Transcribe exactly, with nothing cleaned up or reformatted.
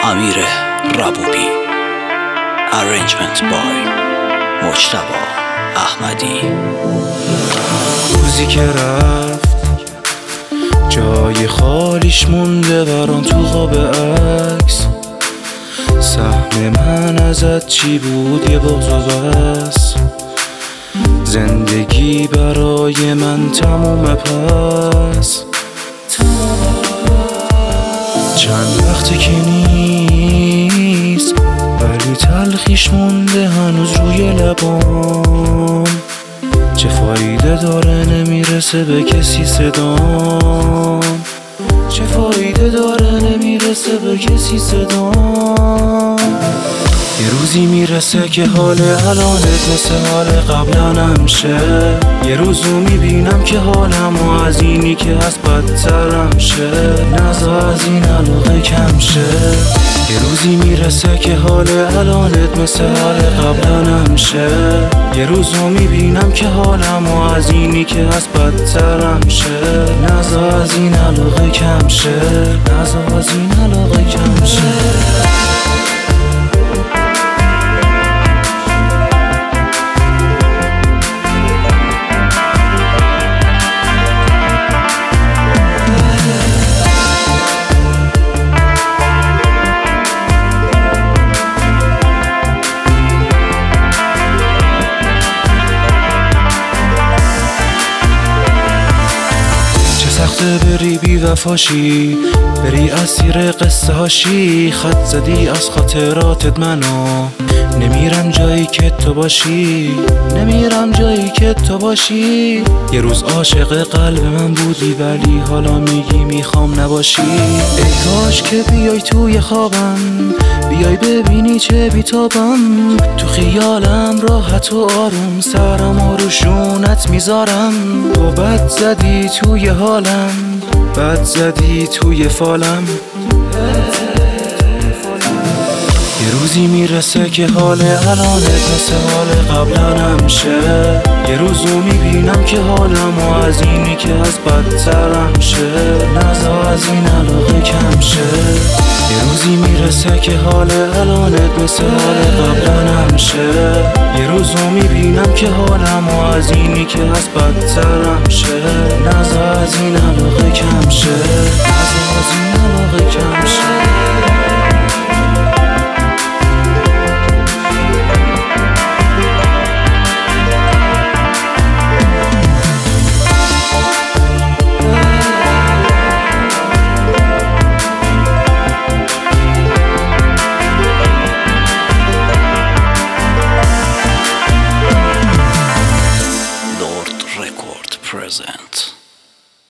امیر ربوبی. Arrangement by مجتبی احمدی. روزی که رفت جای خالیش مونده برام تو خواب عکس. سهم من ازت چی بود؟ یه بغض و بس. زندگی برای من تموم پس. چند وقته که نیست ولی تلخیش مونده هنوز روی لبام. چه فایده داره نمیرسه به کسی صدام. چه فایده داره نمیرسه به کسی صدام. یه روزی میرسه که حال الانت مثل حال قبلا نمیشه. یه روزو میبینم که حالم و از اینی که هست بدترم شه. نزا از این علاقه کم شه. یه روزی میرسه که حال الانت مثل حال قبلا نمیشه. یه روزو میبینم که حالم و از اینی که هست بدترم شه. نزا از این علاقه کم شه. نزا از این علاقه کم شه. سخته بری بی وفاشی، بری اسیر قصه هاشی. خط زدی از خاطراتت منو، نمیرم جایی که تو باشی. نمیرم جایی که تو باشی. یه روز عاشق قلب من بودی ولی حالا میگی میخوام نباشی. ای کاش که بیای توی خوابم، بیای ببینی چه بیتابم. تو خیالم راحت و آروم سرم و روشونت میذارم. تو بد زدی توی حالم، بد زدی توی فالم. یه روزی میرسه که حال الانت مثل حال قبلا نمیشه. یه روزو میبینم که حالم و از اینی که از بدترم شه. نزا از این علاقه کم شه. یه روزی میرسه که حال الانت مثل حال قبلا نمیشه. یه روزو میبینم که حالم و از اینی که از بدترم شه. نزا از این علاقه کم شه. نزا از این علاقه کم شه. Record present.